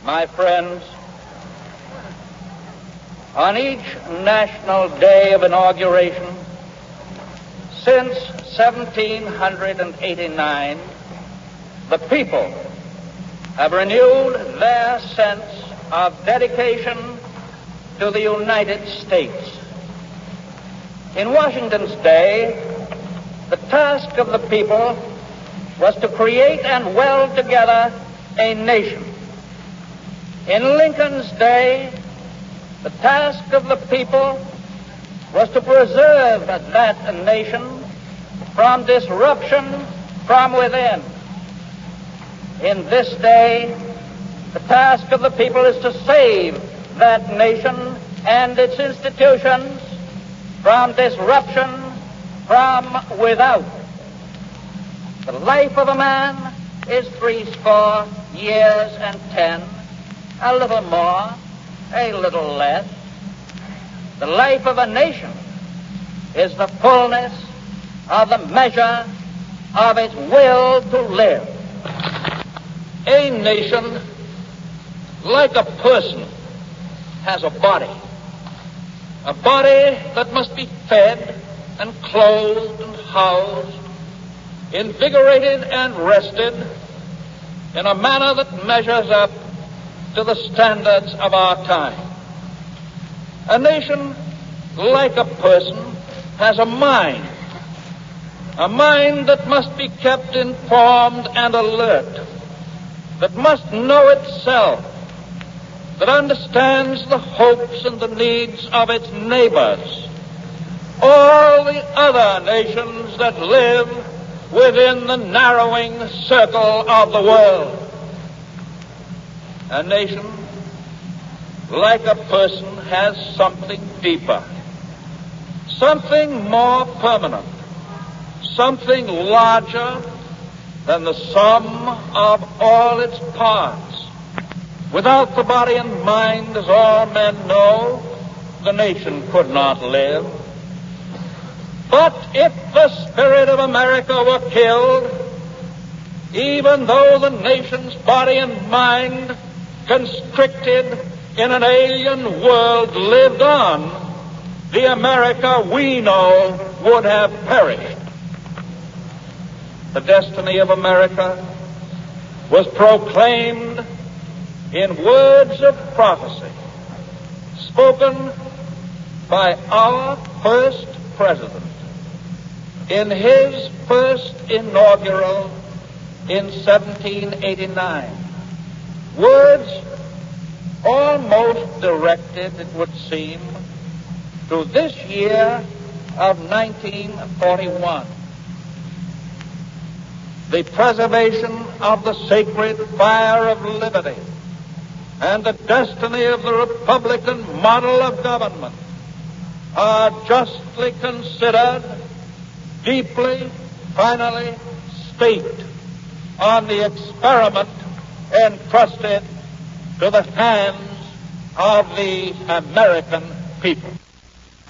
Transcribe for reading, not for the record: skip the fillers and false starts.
My friends, on each national day of inauguration since 1789, the people have renewed their sense of dedication to the United States. In Washington's day, the task of the people was to create and weld together a nation. In Lincoln's day, the task of the people was to preserve that nation from disruption from within. In this day, the task of the people is to save that nation and its institutions from disruption from without. The life of a man is 80 years and 10, a little more, a little less. The life of a nation is the fullness of the measure of its will to live. A nation, like a person, has a body that must be fed and clothed and housed, invigorated and rested in a manner that measures up to the standards of our time. A nation, like a person, has a mind that must be kept informed and alert, that must know itself, that understands the hopes and the needs of its neighbors, all the other nations that live within the narrowing circle of the world. A nation, like a person, has something deeper, something more permanent, something larger than the sum of all its parts. Without the body and mind, as all men know, the nation could not live. But if the spirit of America were killed, even though the nation's body and mind, constricted in an alien world, lived on, the America we know would have perished. The destiny of America was proclaimed in words of prophecy spoken by our first president in his first inaugural in 1789. Words almost directed, it would seem, to this year of 1941. The preservation of the sacred fire of liberty and the destiny of the Republican model of government are justly considered, deeply, finally staked on the experiment entrusted to the hands of the American people.